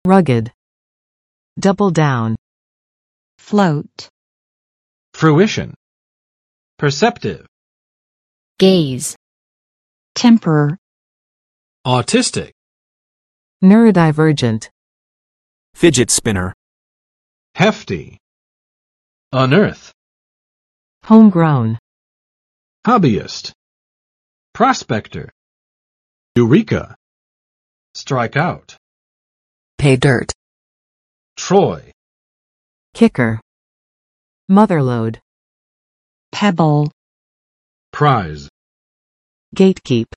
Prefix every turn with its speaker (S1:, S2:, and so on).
S1: rugged, double down,
S2: float,
S3: fruition, perceptive,
S4: gaze,
S2: temper,
S3: autistic,
S1: neurodivergent,
S5: fidget spinner,
S3: hefty, unearth,
S1: homegrown,
S3: hobbyist, prospector, eureka, strike out,
S6: pay dirt,
S3: Troy,
S1: kicker, motherlode,
S2: pebble,
S3: prize,
S1: gatekeep.